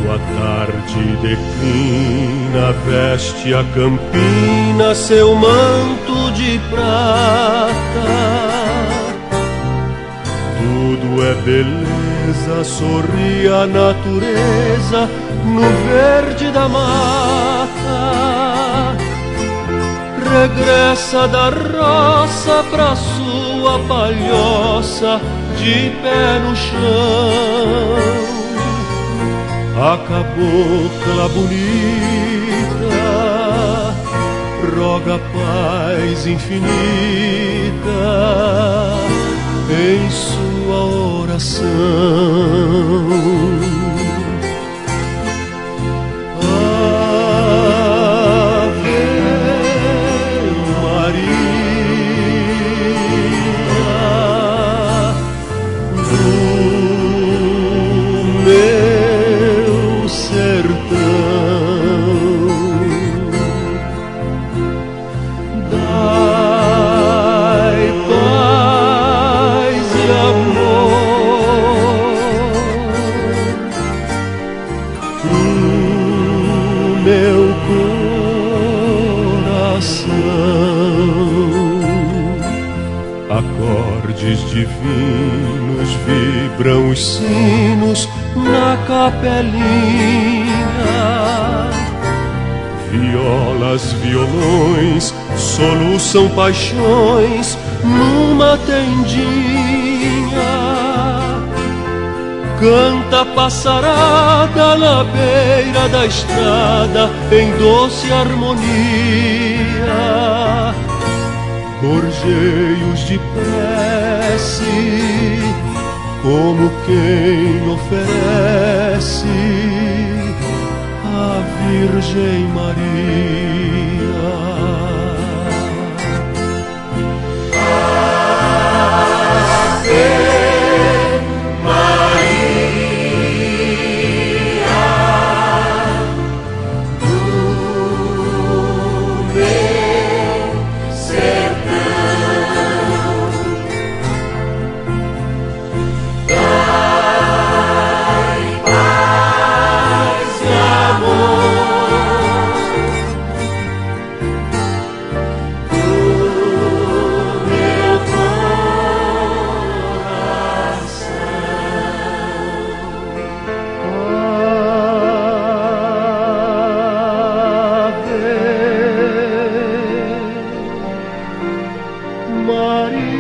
A tarde declina, veste a campina seu manto de prata. Tudo é beleza, sorri a natureza no verde da mata. Regressa da roça pra sua palhoça de pé no chão. A cabocla bonita roga paz infinita em sua oração. Ave Maria, do meu sertão, dai paz e amor pro meu coração. Acordes divinos vibram os sinos na capelinha. Violas, violões soluçam paixões numa tendinha. Canta a passarada na beira da estrada em doce harmonia. Gorjeios de prece como quem oferece a Virgem Maria. Ave Maria, do meu sertão, dai paz e amor do meu coração. Ave Maria.